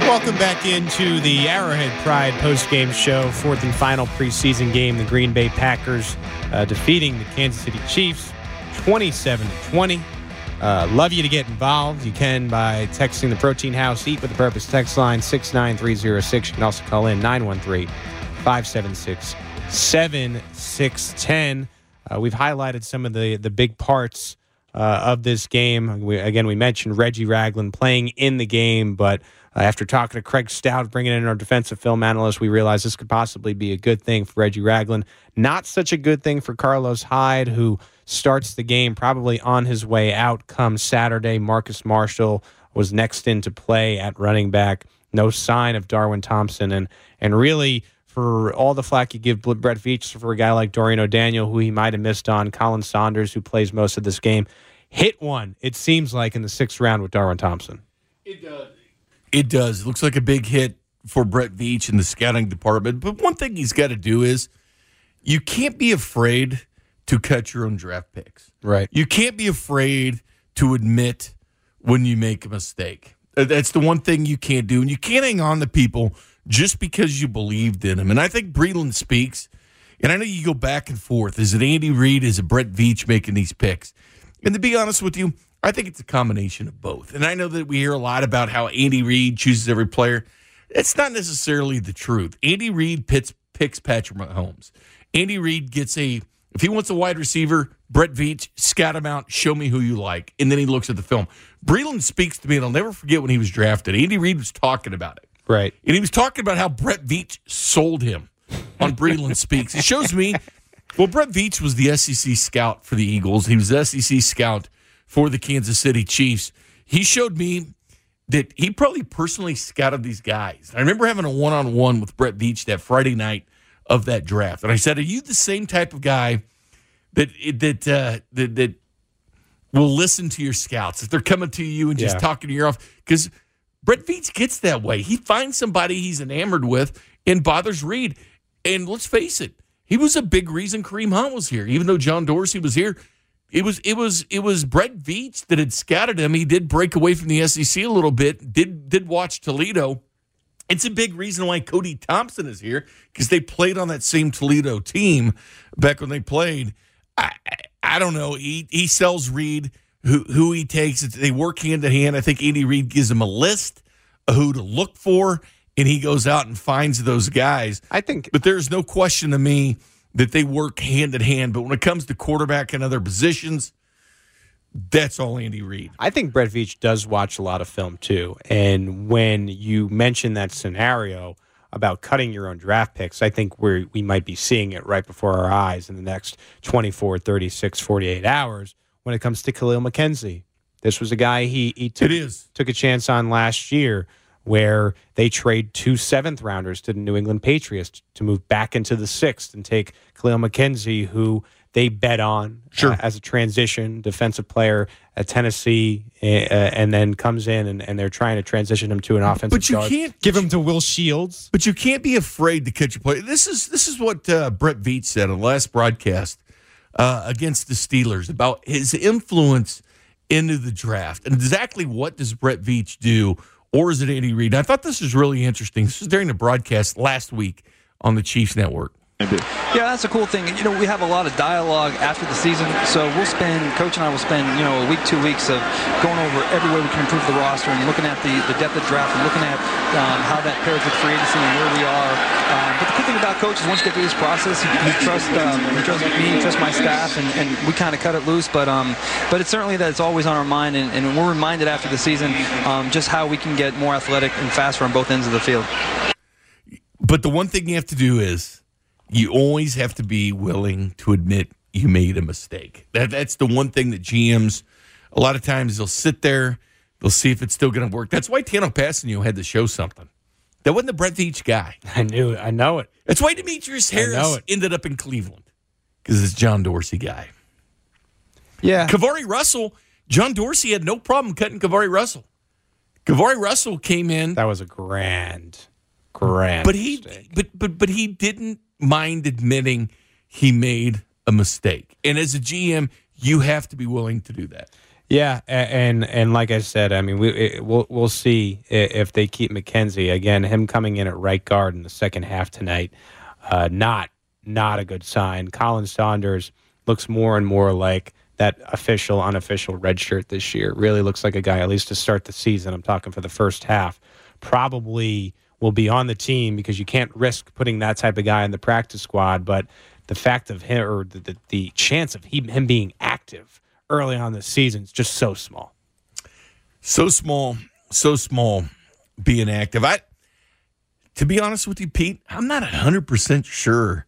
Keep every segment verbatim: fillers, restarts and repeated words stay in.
Welcome back into the Arrowhead Pride postgame show. Fourth and final preseason game. The Green Bay Packers uh, defeating the Kansas City Chiefs twenty-seven to twenty. Uh, love you to get involved. You can by texting the Protein House Eat with a Purpose text line six nine three zero six. You can also call in nine one three, five seven six, seven six one zero. Uh, we've highlighted some of the, the big parts uh, of this game. We, again, we mentioned Reggie Ragland playing in the game, but uh, after talking to Craig Stout, bringing in our defensive film analyst, we realized this could possibly be a good thing for Reggie Ragland. Not such a good thing for Carlos Hyde, who starts the game probably on his way out come Saturday. Marcus Marshall was next in to play at running back. No sign of Darwin Thompson. And and really, for all the flack you give Brett Veach for a guy like Dorian O'Daniel, who he might have missed on, Colin Saunders, who plays most of this game, hit one, it seems like, in the sixth round with Darwin Thompson. It does. It does. It looks like a big hit for Brett Veach in the scouting department. But one thing he's got to do is you can't be afraid to cut your own draft picks. Right. You can't be afraid to admit when you make a mistake. That's the one thing you can't do. And you can't hang on to people just because you believed in them. And I think Breeland speaks, and I know you go back and forth. Is it Andy Reid? Is it Brett Veach making these picks? And to be honest with you, I think it's a combination of both. And I know that we hear a lot about how Andy Reid chooses every player. It's not necessarily the truth. Andy Reid picks, picks Patrick Mahomes. Andy Reid gets a, if he wants a wide receiver, Brett Veach, scout him out, show me who you like. And then he looks at the film. Breeland speaks to me, and I'll never forget when he was drafted. Andy Reid was talking about it. Right. And he was talking about how Brett Veach sold him on Breeland Speaks. It shows me, well, Brett Veach was the S E C scout for the Eagles. He was the S E C scout for the Kansas City Chiefs. He showed me that he probably personally scouted these guys. I remember having a one-on-one with Brett Veach that Friday night of that draft. And I said, are you the same type of guy that that uh, that, that will listen to your scouts if they're coming to you and just yeah. talking to your off? Because Brett Veach gets that way. He finds somebody he's enamored with and bothers Reid. And let's face it, he was a big reason Kareem Hunt was here. Even though John Dorsey was here, it was it was it was Brett Veach that had scouted him. He did break away from the S E C a little bit. Did did watch Toledo. It's a big reason why Cody Thompson is here, because they played on that same Toledo team back when they played. I I, I don't know. He he sells Reid. Who who he takes, they work hand in hand. I think Andy Reid gives him a list of who to look for, and he goes out and finds those guys. I think, but there's no question to me that they work hand in hand. But when it comes to quarterback and other positions, that's all Andy Reid. I think Brett Veach does watch a lot of film too. And when you mention that scenario about cutting your own draft picks, I think we we might be seeing it right before our eyes in the next twenty-four, thirty-six, forty-eight hours. When it comes to Khalil McKenzie, this was a guy he, he took, it is. took a chance on last year, where they trade two seventh rounders to the New England Patriots to move back into the sixth and take Khalil McKenzie, who they bet on sure. uh, as a transition defensive player at Tennessee, uh, and then comes in and, and they're trying to transition him to an offensive but you guard. Can't, give him to Will Shields. But you can't be afraid to catch a play. This is this is what uh, Brett Veach said on the last broadcast uh, against the Steelers about his influence into the draft. And exactly what does Brett Veach do, or is it Andy Reid? I thought this was really interesting. This was during the broadcast last week on the Chiefs Network. Yeah, that's a cool thing. You know, we have a lot of dialogue after the season, so we'll spend, Coach and I will spend, you know, a week, two weeks of going over every way we can improve the roster and looking at the, the depth of draft and looking at um, how that pairs with free agency and where we are. Um, but the cool thing about Coach is once you get through this process, he, he trusts um, he trusts me, he trusts my staff, and, and we kind of cut it loose. But um, but it's certainly that it's always on our mind, and, and we're reminded after the season um, just how we can get more athletic and faster on both ends of the field. But the one thing you have to do is, you always have to be willing to admit you made a mistake. That That's the one thing that G Ms, a lot of times, they'll sit there, they'll see if it's still going to work. That's why Tano Passanio had to show something. That wasn't the Brett Veach guy. I knew it. I know it. That's why Demetrius Harris ended up in Cleveland, because it's John Dorsey guy. Yeah. Kavari Russell, John Dorsey had no problem cutting Kavari Russell. Kavari Russell came in. That was a grand, grand but he, mistake. But, but, but he didn't mind admitting he made a mistake. And as a G M, you have to be willing to do that. Yeah, and and like I said, I mean, we it, we'll we'll see if they keep McKenzie again. Him coming in at right guard in the second half tonight, uh, not not a good sign. Colin Saunders looks more and more like that official, unofficial red shirt this year. Really looks like a guy, at least to start the season. I'm talking for the first half. Probably will be on the team because you can't risk putting that type of guy in the practice squad. But the fact of him, or the the, the chance of he, him being active early on this season is just so small. So small, so small being active. I, to be honest with you, Pete, I'm not one hundred percent sure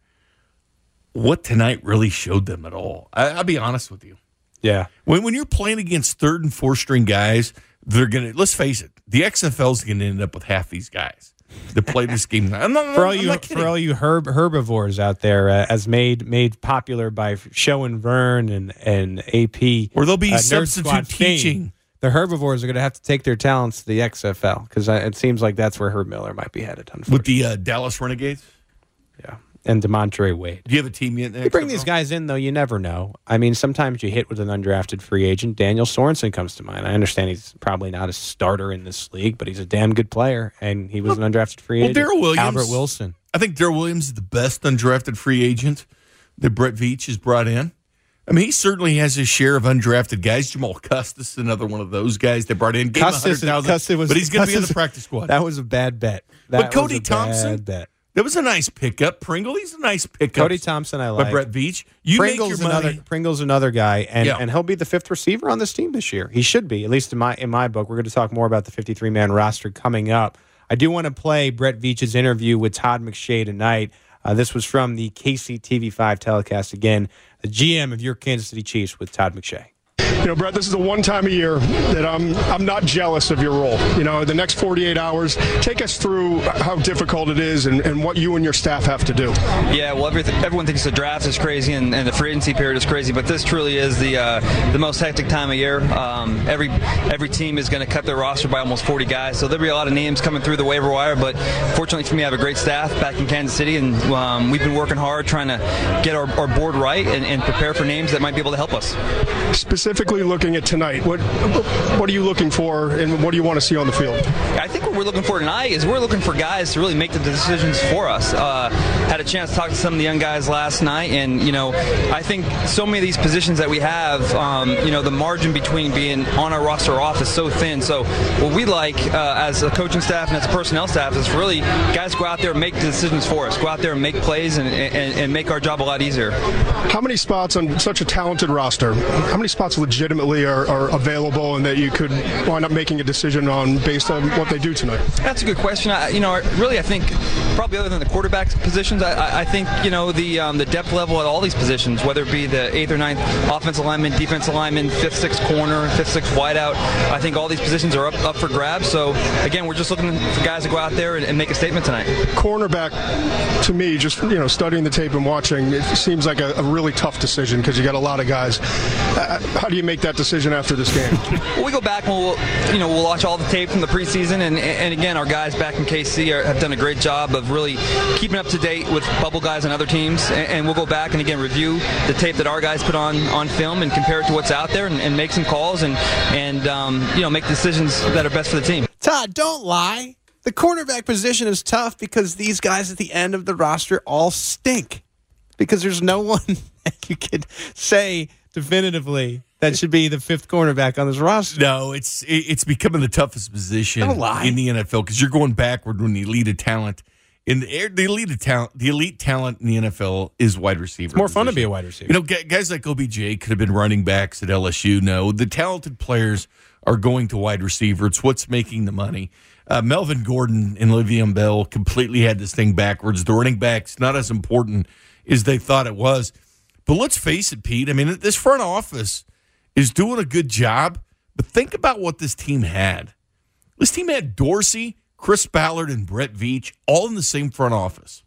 what tonight really showed them at all. I, I'll be honest with you. Yeah. When when you're playing against third and fourth string guys, they're going to, let's face it, the X F L is going to end up with half these guys that play this game. I'm not, for all I'm you, not kidding. for all you herb, herbivores out there, uh, as made made popular by Show and Vern and, and A P. Or they'll be uh, substitute teaching. Fame, the herbivores are going to have to take their talents to the X F L because it seems like that's where Herb Miller might be headed. With the uh, Dallas Renegades? Yeah. And DeMontre Wade. Do you have a team yet? You bring these guys in, though, you never know. I mean, sometimes you hit with an undrafted free agent. Daniel Sorensen comes to mind. I understand he's probably not a starter in this league, but he's a damn good player, and he was an undrafted free well, agent. Darrell Williams. Albert Wilson. I think Darrell Williams is the best undrafted free agent that Brett Veach has brought in. I mean, he certainly has his share of undrafted guys. Jamal Custis, another one of those guys they brought in. Gave Custis, him one hundred thousand dollars, but he's going to be on the practice squad. That was a bad bet. That but Cody was a Thompson, bad bet. That was a nice pickup. Pringle, he's a nice pickup. Cody Thompson, I like. By Brett Veach. You Pringle's make your another money. Pringle's another guy, and, Yeah. and he'll be the fifth receiver on this team this year. He should be, at least in my in my book. We're going to talk more about the fifty-three man roster coming up. I do want to play Brett Veach's interview with Todd McShay tonight. Uh, this was from the K C T V five telecast. Again, the G M of your Kansas City Chiefs with Todd McShay. You know, Brett, this is the one time a year that I'm I'm not jealous of your role. You know, the next forty-eight hours, take us through how difficult it is and, and what you and your staff have to do. Yeah, well, everything, everyone thinks the draft is crazy and, and the free agency period is crazy, but this truly is the uh, the most hectic time of year. Um, every every team is going to cut their roster by almost forty guys, so there'll be a lot of names coming through the waiver wire, but fortunately for me, I have a great staff back in Kansas City, and um, we've been working hard trying to get our, our board right and, and prepare for names that might be able to help us. Specifically looking at tonight, what what are you looking for and what do you want to see on the field? I think what we're looking for tonight is we're looking for guys to really make the decisions for us. Uh, had a chance to talk to some of the young guys last night, and you know, I think so many of these positions that we have, um, you know, the margin between being on our roster or off is so thin. So what we like uh, as a coaching staff and as a personnel staff is really guys go out there and make the decisions for us, go out there and make plays and, and, and make our job a lot easier. How many spots on such a talented roster, how many spots legitimately are, are available and that you could wind up making a decision on based on what they do tonight? That's a good question. I, you know, really, I think probably other than the quarterback positions, I, I think you know the um, the depth level at all these positions, whether it be the eighth or ninth offensive lineman, defensive lineman, fifth, sixth corner, fifth, sixth wideout. I think all these positions are up up for grabs. So again, we're just looking for guys to go out there and, and make a statement tonight. Cornerback, To me, just you know, studying the tape and watching, it seems like a, a really tough decision because you got a lot of guys. Uh, how do you make that decision after this game? Well, we go back and we'll, you know, we'll watch all the tape from the preseason, and and again, our guys back in K C are, have done a great job of really keeping up to date with bubble guys on other teams, and, and we'll go back and again review the tape that our guys put on on film and compare it to what's out there, and, and make some calls and and um, you know, make decisions that are best for the team. Todd, don't lie. The cornerback position is tough because these guys at the end of the roster all stink. Because there's no one that you could say definitively that should be the fifth cornerback on this roster. No, it's it's becoming the toughest position Don't lie. in the N F L because you're going backward when the elite talent in the air. The elite talent, the elite talent in the N F L is wide receiver. It's more fun to position. be a wide receiver. You know, guys like O B J could have been running backs at L S U. No, the talented players are going to wide receiver. It's what's making the money. Uh, Melvin Gordon and Le'Veon Bell completely had this thing backwards. The running back's not as important as they thought it was. But let's face it, Pete. I mean, this front office is doing a good job. But think about what this team had. This team had Dorsey, Chris Ballard, and Brett Veach all in the same front office.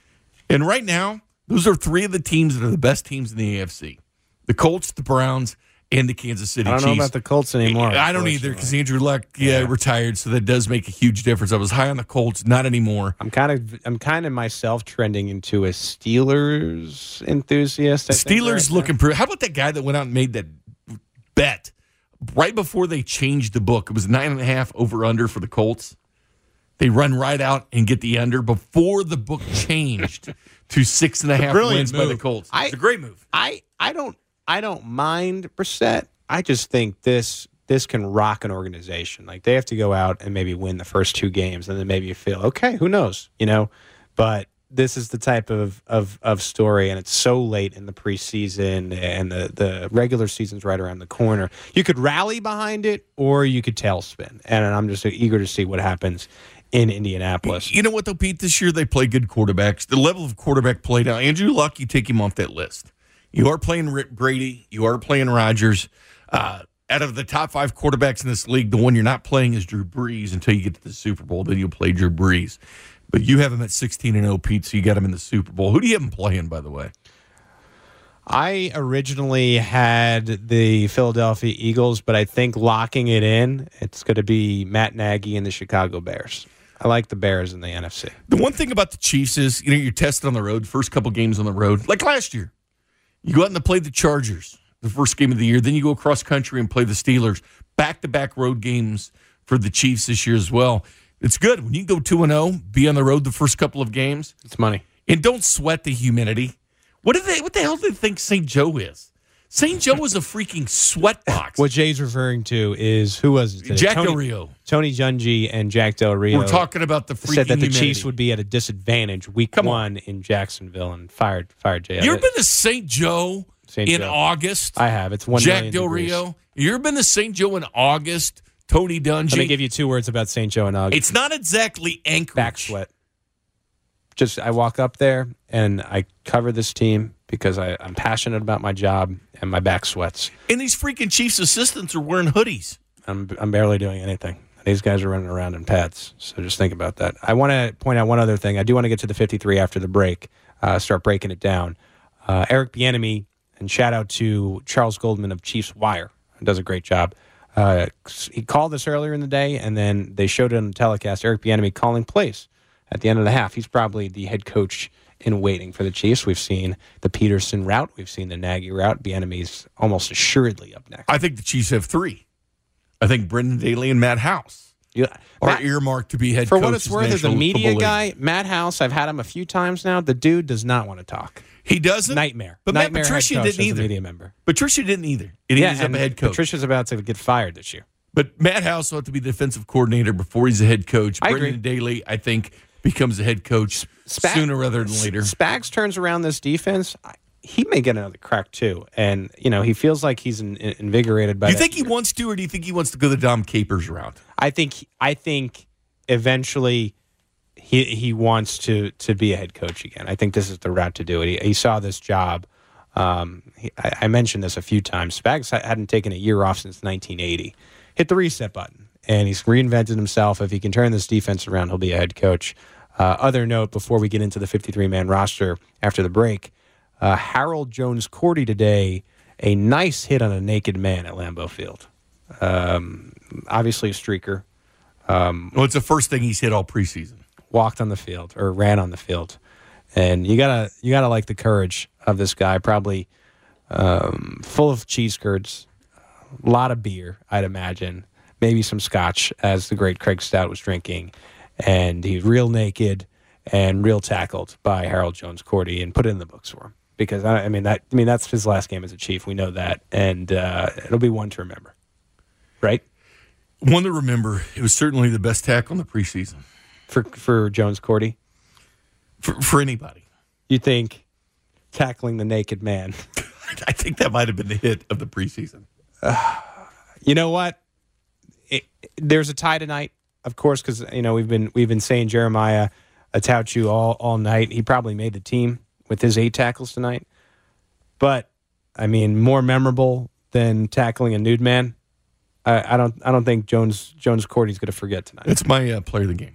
And right now, those are three of the teams that are the best teams in the A F C. The Colts, the Browns, and the Kansas City Chiefs. I don't know about the Colts anymore. I don't either because Andrew Luck yeah, yeah. retired, so that does make a huge difference. I was high on the Colts, not anymore. I'm kind of I'm kind of myself trending into a Steelers enthusiast. I Steelers think, right looking pretty. How about that guy that went out and made that bet right before they changed the book, it was nine and a half over under for the Colts. They run right out and get the under before the book changed to six and a half wins move. by the Colts. I, it's a great move. I, I don't I don't mind Brissett. I just think this this can rock an organization. Like they have to go out and maybe win the first two games, and then maybe you feel okay. Who knows? You know, but this is the type of, of, of story, and it's so late in the preseason, and the, the regular season's right around the corner. You could rally behind it, or you could tailspin, and I'm just eager to see what happens in Indianapolis. You know what, though, Pete? This year they play good quarterbacks. The level of quarterback play now, Andrew Luck, you take him off that list. You are playing Rick Brady. You are playing Rodgers. Uh, out of the top five quarterbacks in this league, the one you're not playing is Drew Brees until you get to the Super Bowl. Then you'll play Drew Brees. But you have him at sixteen and oh, Pete, so you got him in the Super Bowl. Who do you have him playing, by the way? I originally had the Philadelphia Eagles, but I think locking it in, it's going to be Matt Nagy and the Chicago Bears. I like the Bears in the N F C. The one thing about the Chiefs is, you know, you're tested on the road, first couple games on the road, like last year. You go out and play the Chargers the first game of the year. Then you go across country and play the Steelers. Back-to-back road games for the Chiefs this year as well. It's good. When you go two and oh, be on the road the first couple of games. It's money. And don't sweat the humidity. What do they? What the hell do they think Saint Joe is? Saint Joe is a freaking sweat box. What Jay's referring to is, who was it today? Jack Tony, Del Rio. Tony Dungy and Jack Del Rio. We're talking about the freaking said that the humidity. Chiefs would be at a disadvantage week Come one on. in Jacksonville and fired fired Jay. You ever been to Saint Joe Saint in Joe. August? I have. It's one Jack million Del degrees. Rio. You ever been to Saint Joe in August? Tony Dungy. Let me give you two words about Saint Joe and August. It's not exactly Anchorage. Back sweat. Just I walk up there and I cover this team because I, I'm passionate about my job and my back sweats. And these freaking Chiefs assistants are wearing hoodies. I'm I'm barely doing anything. These guys are running around in pads. So just think about that. I want to point out one other thing. I do want to get to the fifty-three after the break. Uh, start breaking it down. Uh, Eric Bieniemy, and shout out to Charles Goldman of Chiefs Wire. He does a great job. Uh, he called this earlier in the day, and then they showed it on the telecast. Eric Bieniemy calling plays at the end of the half. He's probably the head coach in waiting for the Chiefs. We've seen the Peterson route. We've seen the Nagy route. Bieniemy's almost assuredly up next. I think the Chiefs have three. I think Brendan Daly and Matt House Yeah, are Matt, earmarked to be head for coaches. what it's worth, as a National media Football guy, League. Matt House, I've had him a few times now. The dude does not want to talk. He doesn't. Nightmare. But Nightmare Matt Patricia head coach didn't as a either. media member. Patricia didn't either. And he Yeah, ends up and a head coach. Patricia's about to get fired this year. But Matt House will have to be the defensive coordinator before he's a head coach. I Brendan agree. Daly, I think, becomes a head coach Spag- sooner rather than later. Spags turns around this defense. He may get another crack too, and you know he feels like he's in, in, invigorated by. Do you that think he year. wants to, or do you think he wants to go the Dom Capers route? I think. I think eventually he he wants to to be a head coach again. I think this is the route to do it. He, he saw this job. Um, he, I, I mentioned this a few times. Spags hadn't taken a year off since nineteen eighty. Hit the reset button, and he's reinvented himself. If he can turn this defense around, he'll be a head coach. Uh, other note before we get into the fifty-three man roster after the break, uh, Harold Jones-Cordy today, a nice hit on a naked man at Lambeau Field. Um, obviously a streaker. Well, it's the first thing he's hit all preseason. Walked on the field or ran on the field, and you gotta you gotta like the courage of this guy. Probably um, full of cheese curds, a lot of beer, I'd imagine, maybe some scotch, as the great Craig Stout was drinking, and he's real naked and real tackled by Harold Jones-Cordy, and put it in the books for him because I, I mean that I mean that's his last game as a Chief. We know that, and uh, it'll be one to remember, right? One to remember, it was certainly the best tackle in the preseason. For for Jones-Cordy. For, for anybody. You think tackling the naked man? I think that might have been the hit of the preseason. Uh, you know what? It, there's a tie tonight, of course, because you know we've been we've been saying Jeremiah Atauchu all all night. He probably made the team with his eight tackles tonight. But I mean, more memorable than tackling a nude man. I, I don't I don't think Jones Jones-Cordy's going to forget tonight. It's my uh, player of the game.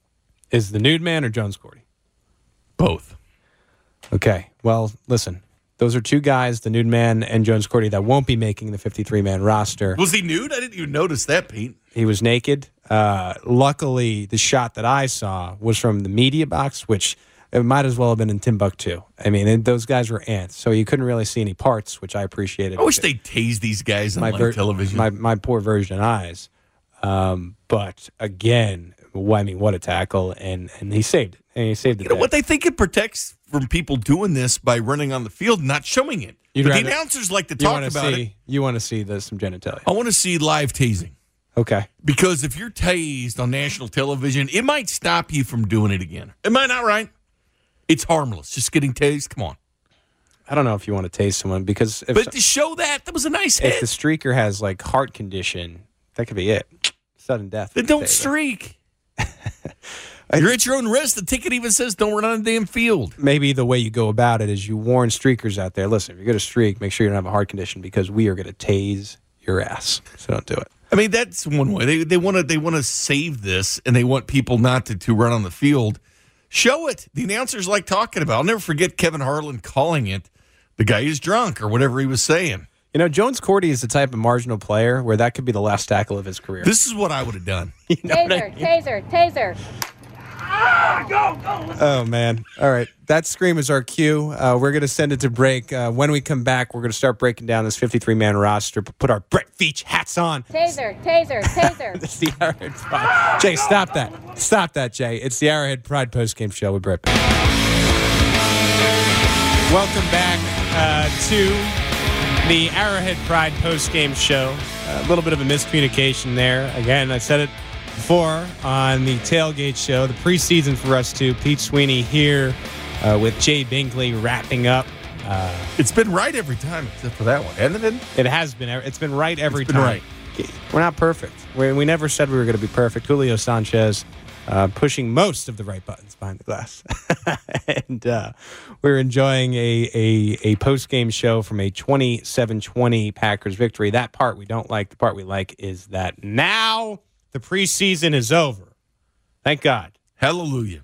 Is the nude man or Jones-Cordy? Both. Okay. Well, listen. Those are two guys, the nude man and Jones-Cordy, that won't be making the fifty-three man roster. Was he nude? I didn't even notice that, Pete. He was naked. Uh, luckily, the shot that I saw was from the media box, which It might as well have been in Timbuktu. I mean, it, those guys were ants, so you couldn't really see any parts, which I appreciated. I wish they tased these guys on my live ver- television. My my poor version eyes. Um, but again, well, I mean, what a tackle, and and he saved it. And he saved it. You know what? They think it protects from people doing this by running on the field and not showing it. You'd But rather- the announcers like to You talk want to about see? it. You want to see the, some genitalia? I want to see live tasing. Okay. Because if you're tased on national television, it might stop you from doing it again. Am I not right? It's harmless. Just getting tased. Come on. I don't know if you want to tase someone because if, But to show that, that was a nice if hit. the streaker has like heart condition, that could be it. Sudden death. Then don't Taser. streak. You're at your own risk. The ticket even says don't run on the damn field. Maybe the way you go about it is you warn streakers out there. Listen, if you're going to streak, make sure you don't have a heart condition because we are going to tase your ass. So don't do it. I mean, that's one way. They they want to they want to save this, and they want people not to, to run on the field. Show it. The announcers like talking about it. I'll never forget Kevin Harlan calling it, the guy is drunk or whatever he was saying. You know, Jones Cordy is the type of marginal player where that could be the last tackle of his career. This is what I would have done. You know what I Taser, mean? taser, taser. Oh, man. All right. That scream is our cue. Uh, we're going to send it to break. Uh, when we come back, we're going to start breaking down this fifty-three man roster, put our Brett Veach hats on. Taser, taser, taser. It's the Arrowhead Pride. Jay, stop that. Stop that, Jay. It's the Arrowhead Pride postgame show with Brett. Welcome back uh, to the Arrowhead Pride postgame show. A little bit of a miscommunication there. Again, I said it before on the tailgate show, the preseason for us too. Pete Sweeney here uh, with Jay Binkley wrapping up. Uh, It's been right every time except for that one, hasn't it? it has been. It's been right every It's been time. right. We're not perfect. We, we never said we were going to be perfect. Julio Sanchez uh, pushing most of the right buttons behind the glass, and uh, we're enjoying a a, a post game show from a twenty-seven twenty Packers victory. That part we don't like. The part we like is that now the preseason is over. Thank God. Hallelujah.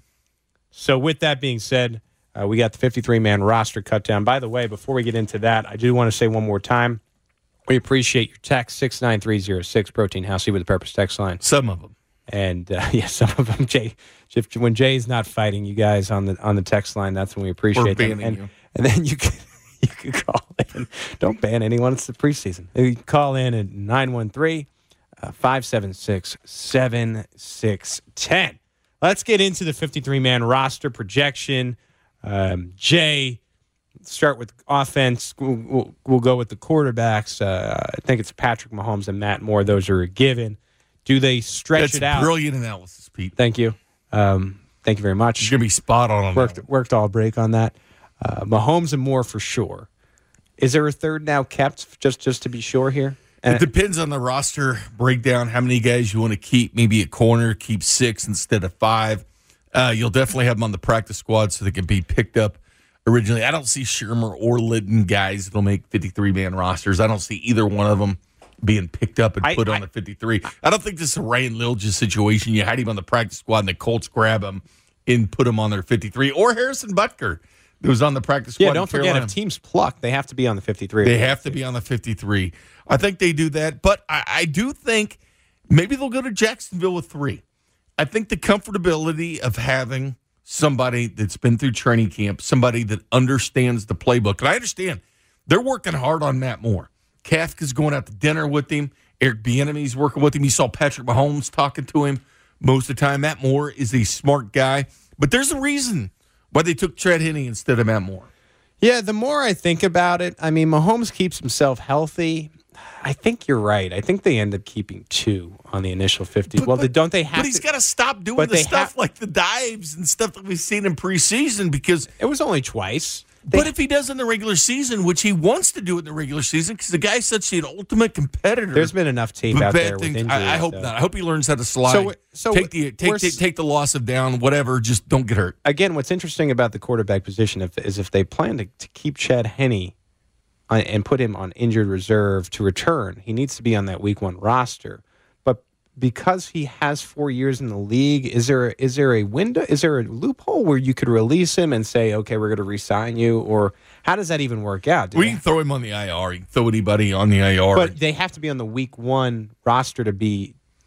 So with that being said, uh, we got the fifty-three man roster cut down. By the way, before we get into that, I do want to say one more time, we appreciate your text, six nine three zero six, Protein House, with the Purpose text line. Some of them. And, uh, yeah, some of them, Jay, if, when Jay's not fighting you guys on the on the text line, that's when we appreciate We're them. banning And, you. and then you can, you can call in. Don't ban anyone. It's the preseason. You can call in at nine one three, five seven six, seven six one zero. Let's get into the fifty-three man roster projection. Um, Jay, start with offense. We'll, we'll, we'll go with the quarterbacks. Uh, I think it's Patrick Mahomes and Matt Moore. Those are a given. Do they stretch That's it out? brilliant analysis, Pete. Thank you. Um, thank you very much. You're going to be spot on on Worked that one. worked all break on that. Uh, Mahomes and Moore for sure. Is there a third now kept just just to be sure here? It depends on the roster breakdown, how many guys you want to keep. Maybe a corner, keep six instead of five. Uh, you'll definitely have them on the practice squad so they can be picked up originally. I don't see Shermer or Litton guys that'll make fifty-three man rosters. I don't see either one of them being picked up and I- put I- on the fifty-three. I don't think this is a Ryan Lilja situation. You had him on the practice squad and the Colts grab him and put him on their fifty-three. Or Harrison Butker, that was on the practice squad. Yeah, in don't forget, Carolina. if teams pluck, they have to be on the fifty-three. They have to be on the fifty-three. I think they do that, but I, I do think maybe they'll go to Jacksonville with three. I think the comfortability of having somebody that's been through training camp, somebody that understands the playbook, and I understand they're working hard on Matt Moore. Kafka's going out to dinner with him. Eric Bieniemy's working with him. You saw Patrick Mahomes talking to him most of the time. Matt Moore is a smart guy, but there's a reason why they took Chad Henne instead of Matt Moore. Yeah, the more I think about it, I mean, Mahomes keeps himself healthy. I think you're right. I think they end up keeping two on the initial fifty. But- well, but- they, don't they have But he's to? got to stop doing but the they stuff have- like the dives and stuff that we've seen in preseason because It was only twice. They- but if he does in the regular season, which he wants to do in the regular season because the guy's such an ultimate competitor. There's been enough tape but out bad there with things- injuries. I, I hope so. not. I hope he learns how to slide. So we- so take the take, we're take s- take the loss of down, whatever. Just don't get hurt. Again, what's interesting about the quarterback position if, is if they plan to, to keep Chad Henne on, and put him on injured reserve to return, he needs to be on that week one roster. But because he has four years in the league, is there is there a window? Is there a loophole where you could release him and say, okay, we're going to re-sign you? Or how does that even work out? Do We they- can throw him on the I R. You can throw anybody on the I R. but they have to be on the week one roster to be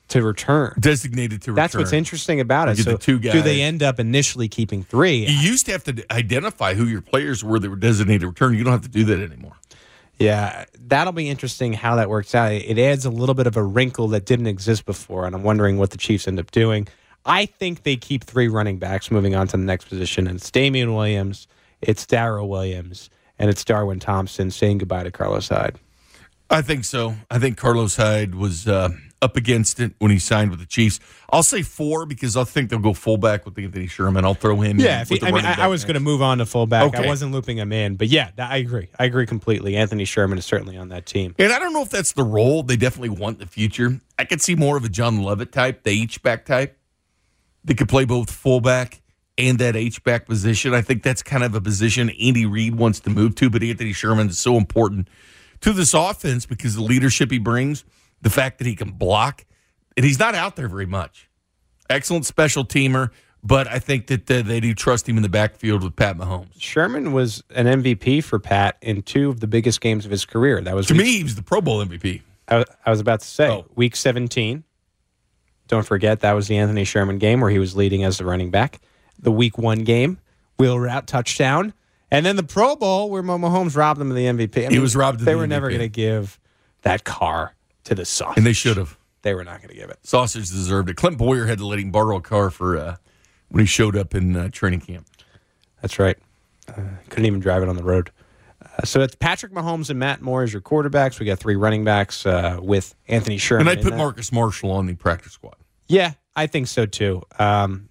to return. Designated to return. That's what's interesting about it. Get So the two do guys. they end up initially keeping three? You used to have to identify who your players were that were designated to return. You don't have to do that anymore. Yeah, that'll be interesting how that works out. It adds a little bit of a wrinkle that didn't exist before, and I'm wondering what the Chiefs end up doing. I think they keep three running backs moving on to the next position, and it's Damian Williams, it's Darrell Williams, and it's Darwin Thompson saying goodbye to Carlos Hyde. I think so. I think Carlos Hyde was uh, up against it when he signed with the Chiefs. I'll say four because I think they'll go fullback with Anthony Sherman. I'll throw him Yeah, in. if with he, the I mean, running I, I was back going to next. move on to fullback. I Okay. wasn't looping him in, but yeah, I agree. I agree completely. Anthony Sherman is certainly on that team. And I don't know if that's the role they definitely want in the future. I could see more of a John Levitt type, the H-back type. They could play both fullback and that H-back position. I think that's kind of a position Andy Reid wants to move to, but Anthony Sherman is so important to this offense because the leadership he brings, the fact that he can block, and he's not out there very much. Excellent special teamer, but I think that uh, they do trust him in the backfield with Pat Mahomes. Sherman was an M V P for Pat in two of the biggest games of his career. That was To week- me, he was the Pro Bowl M V P. I, I was about to say, Oh. week seventeen. Don't forget, that was the Anthony Sherman game where he was leading as the running back. The week one game, wheel route touchdown. And then the Pro Bowl where Mo Mahomes robbed him of the M V P. I He was robbed of They the were M V P. never going to give that car to the sausage. And they should have. They were not going to give it. Sausage deserved it. Clint Boyer had to let him borrow a car for uh, when he showed up in uh, training camp. That's right. Uh, couldn't even drive it on the road. Uh, so it's Patrick Mahomes and Matt Moore as your quarterbacks. We got three running backs uh, with Anthony Sherman. And I in put that. Marcus Marshall on the practice squad. Yeah, I think so too. Um,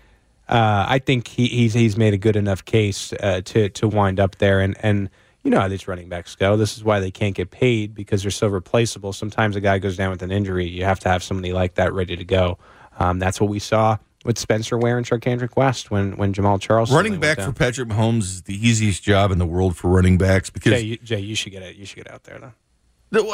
uh, I think he, he's he's made a good enough case uh, to to wind up there, and and you know how these running backs go. This is why they can't get paid because they're so replaceable. Sometimes a guy goes down with an injury, you have to have somebody like that ready to go. Um, that's what we saw with Spencer Ware and Charkandrick West when when Jamal Charles Running back for Patrick Mahomes is the easiest job in the world for running backs because Jay, you, Jay, you should get it. You should get out there though. No,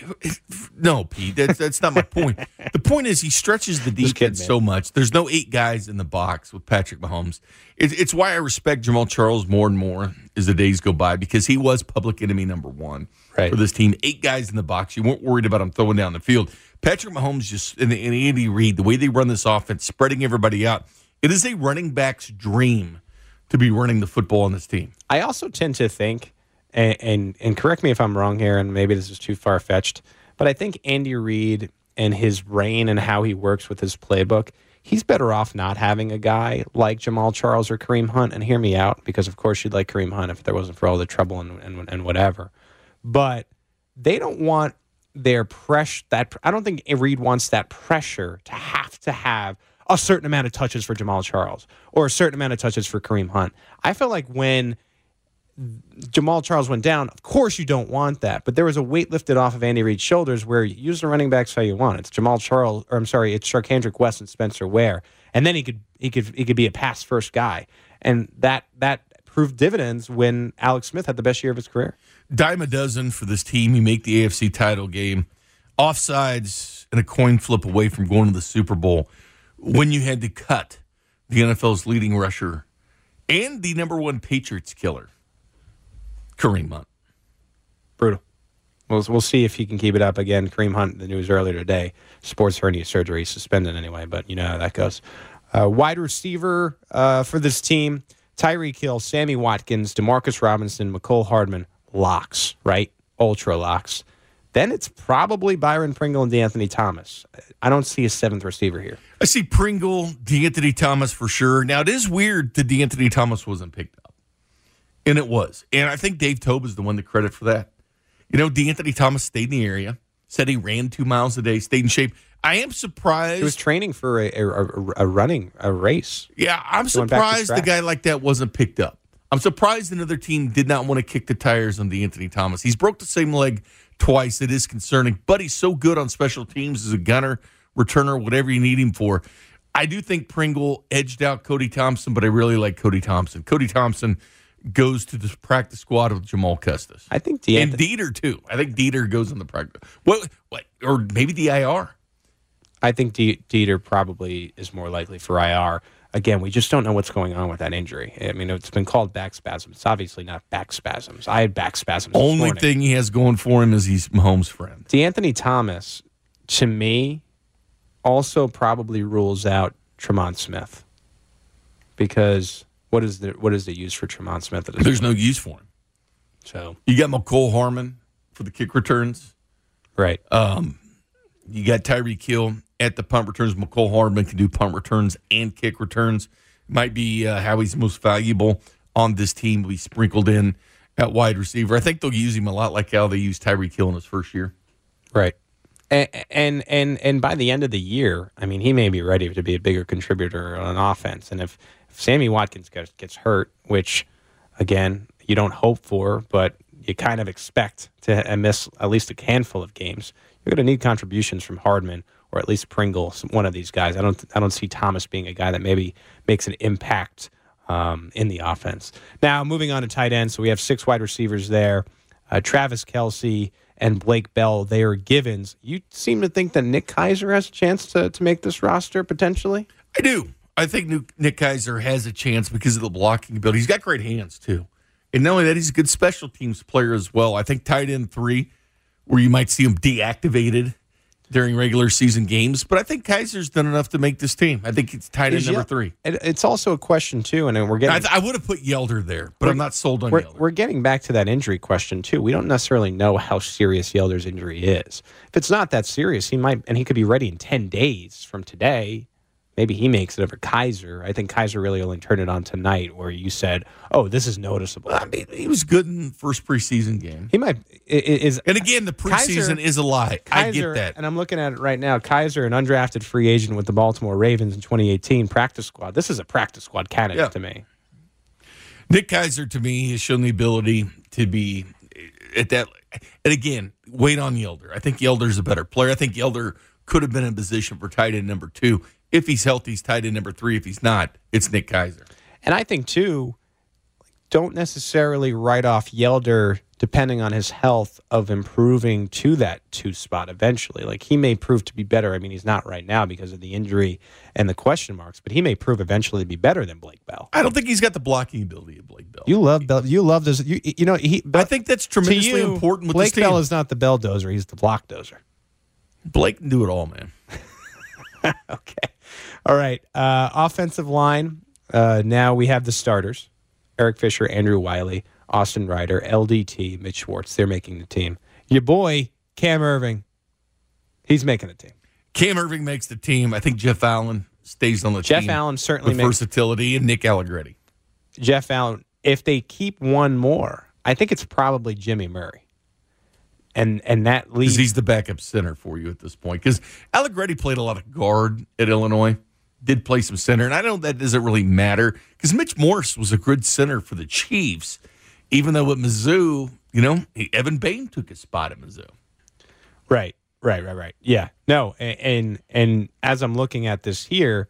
no, Pete, that's, that's not my point. The point is he stretches the Just kidding, defense man. so much. There's no eight guys in the box with Patrick Mahomes. It, it's why I respect Jamal Charles more and more as the days go by because he was public enemy number one Right. for this team. Eight guys in the box. You weren't worried about him throwing down the field. Patrick Mahomes just, and, and Andy Reid, the way they run this offense, spreading everybody out, it is a running back's dream to be running the football on this team. I also tend to think, and, and and correct me if I'm wrong here, and maybe this is too far fetched, but I think Andy Reid and his brain and how he works with his playbook, he's better off not having a guy like Jamal Charles or Kareem Hunt. And hear me out, because of course you'd like Kareem Hunt if there wasn't for all the trouble and and, and whatever. But they don't want their pressure. That I don't think Reid wants that pressure to have to have a certain amount of touches for Jamal Charles or a certain amount of touches for Kareem Hunt. I feel like when Jamal Charles went down, of course you don't want that, but there was a weight lifted off of Andy Reid's shoulders where you use the running backs how you want. It's Jamal Charles, or I'm sorry, it's Charkandrick West and Spencer Ware, and then he could he could he could be a pass first guy, and that that proved dividends when Alex Smith had the best year of his career. Dime a dozen for this team. You make the A F C title game, offsides and a coin flip away from going to the Super Bowl when you had to cut the N F L's leading rusher and the number one Patriots killer, Kareem Hunt. Brutal. We'll, we'll see if he can keep it up again. Kareem Hunt, the news earlier today, sports hernia surgery, suspended anyway, but you know how that goes. Uh, wide receiver uh, for this team, Tyreek Hill, Sammy Watkins, Demarcus Robinson, McCole Hardman, locks, right? Ultra locks. Then it's probably Byron Pringle and DeAnthony Thomas. I don't see a seventh receiver here. I see Pringle, DeAnthony Thomas for sure. Now, it is weird that DeAnthony Thomas wasn't picked up. And it was. And I think Dave Tobe is the one to credit for that. You know, DeAnthony Thomas stayed in the area, said he ran two miles a day, stayed in shape. I am surprised. He was training for a, a, a, a running, a race. Yeah, I'm Going back to surprised a track. guy like that wasn't picked up. I'm surprised another team did not want to kick the tires on DeAnthony Thomas. He's broke the same leg twice. It is concerning, but he's so good on special teams as a gunner, returner, whatever you need him for. I do think Pringle edged out Cody Thompson, but I really like Cody Thompson. Cody Thompson goes to the practice squad with Jamal Custis. I think And DeAnthony, Dieter, too. I think Dieter goes in the practice. What, what, or maybe the I R. I think D- Dieter probably is more likely for I R. Again, we just don't know what's going on with that injury. I mean, it's been called back spasms. It's obviously not back spasms. I had back spasms this Only morning. thing he has going for him is he's Mahomes' friend. DeAnthony Thomas, to me, also probably rules out Tremont Smith because what is the what is the use for Tremont Smith? At this There's point? no use for him. So You got McCole Harmon for the kick returns. right. Um, you got Tyreek Hill at the punt returns. McCole Harmon can do punt returns and kick returns. Might be uh, how he's most valuable on this team. Will be sprinkled in at wide receiver. I think they'll use him a lot like how they used Tyreek Hill in his first year. Right. And, and and and by the end of the year, I mean, he may be ready to be a bigger contributor on offense. And if, if Sammy Watkins gets, gets hurt, which, again, you don't hope for, but you kind of expect to miss at least a handful of games, you're going to need contributions from Hardman or at least Pringle, some- one of these guys. I don't I don't see Thomas being a guy that maybe makes an impact um, in the offense. Now, moving on to tight end, so we have six wide receivers there. Uh, Travis Kelce and Blake Bell, they are givens. You seem to think that Nick Kaiser has a chance to, to make this roster potentially? I do. I think Nick Kaiser has a chance because of the blocking ability. He's got great hands, too. And not only that, he's a good special teams player as well. I think tight end three, where you might see him deactivated during regular season games. But I think Kaiser's done enough to make this team. I think it's tight end Is number Yel- three. It, it's also a question, too, and we're I, getting... th- I would have put Yelder there, but I'm not sold on We're, Yelder. we're getting back to that injury question, too. We don't necessarily know how serious Yelder's injury is. If it's not that serious, he might, and he could be ready in ten days from today. Maybe he makes it over Kaiser. I think Kaiser really only turned it on tonight where you said, oh, this is noticeable. I mean, he was good in the first preseason game. He might... i- i- is And again, the preseason Kaiser- is a lie. I Kaiser, get that. and I'm looking at it right now. Kaiser, an undrafted free agent with the Baltimore Ravens in twenty eighteen, practice squad. This is a practice squad candidate Yeah. to me. Nick Kaiser, to me, has shown the ability to be at that. And again, wait on Yelder. I think Yelder's a better player. I think Yelder could have been in position for tight end number two. If he's healthy, he's tight end number three. If he's not, it's Nick Kaiser. And I think, too, don't necessarily write off Yelder depending on his health of improving to that two spot eventually. Like, he may prove to be better. I mean, he's not right now because of the injury and the question marks, but he may prove eventually to be better than Blake Bell. I don't think he's got the blocking ability of Blake Bell. You love Bell. You love this. You, you know, he. I think that's to tremendously you, important with Blake this team. Bell is not the bell dozer. He's the block dozer. Blake can do it all, man. Okay. All right. Uh, offensive line. Uh, now we have the starters. Eric Fisher, Andrew Wiley, Austin Ryder, L D T, Mitch Schwartz. They're making the team. Your boy, Cam Irving, he's making the team. Cam Irving makes the team. I think Jeff Allen stays on the Jeff team. Allen certainly with makes versatility, and Nick Allegretti. Jeff Allen. If they keep one more, I think it's probably Jimmy Murray. And and that Because leaves he's the backup center for you at this point. Because Allegretti played a lot of guard at Illinois, did play some center, and I know that doesn't really matter because Mitch Morse was a good center for the Chiefs, even though at Mizzou, you know, Evan Bain took his spot at Mizzou. right, right, right, right. Yeah, no, and and, and as I'm looking at this here,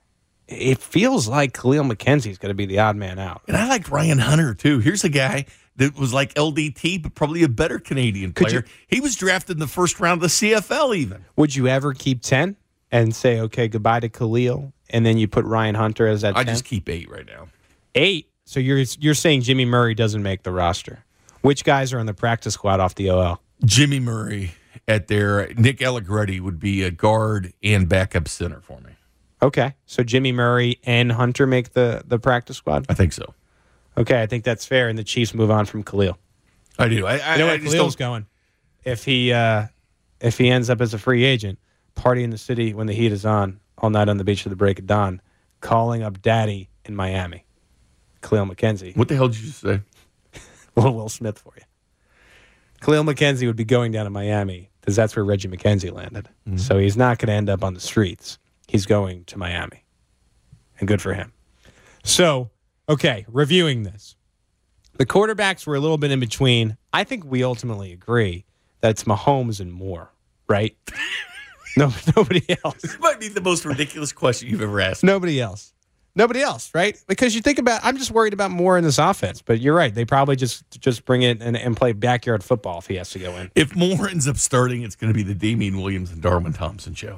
it feels like Khalil McKenzie's going to be the odd man out. And I like Ryan Hunter, too. Here's a guy that was like L D T, but probably a better Canadian Could player. you- he was drafted in the first round of the C F L even. Would you ever keep ten and say, okay, goodbye to Khalil, and then you put Ryan Hunter as that I ten? just keep eight right now. Eight. So you're you're saying Jimmy Murray doesn't make the roster. Which guys are on the practice squad off the O L? Jimmy Murray at their Nick Allegretti would be a guard and backup center for me. Okay, so Jimmy Murray and Hunter make the, the practice squad? I think so. Okay, I think that's fair, and the Chiefs move on from Khalil. I do. I, I, You know I where just Khalil's don't- going? If he uh, if he ends up as a free agent, party in the city when the heat is on, all night on the beach at the break of dawn, calling up daddy in Miami. Khalil McKenzie. What the hell did you say? Little Will Smith for you. Khalil McKenzie would be going down to Miami because that's where Reggie McKenzie landed. Mm-hmm. So he's not going to end up on the streets. He's going to Miami. And good for him. So, okay, reviewing this. The quarterbacks were a little bit in between. I think we ultimately agree that it's Mahomes and Moore, right? no, nobody else. This might be the most ridiculous question you've ever asked. Nobody else. Nobody else, right? Because you think about, I'm just worried about Moore in this offense, but you're right. They probably just just bring it and, and play backyard football if he has to go in. If Moore ends up starting, it's going to be the Damian Williams and Darwin Thompson show.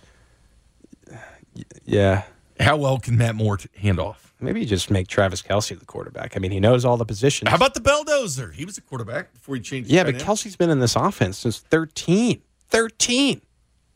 Yeah. How well can Matt Moore t- hand off? Maybe you just make Travis Kelce the quarterback. I mean, he knows all the positions. How about the Belldozer? He was a quarterback before he changed. Yeah, his but tight end. Kelsey's been in this offense since thirteen. thirteen.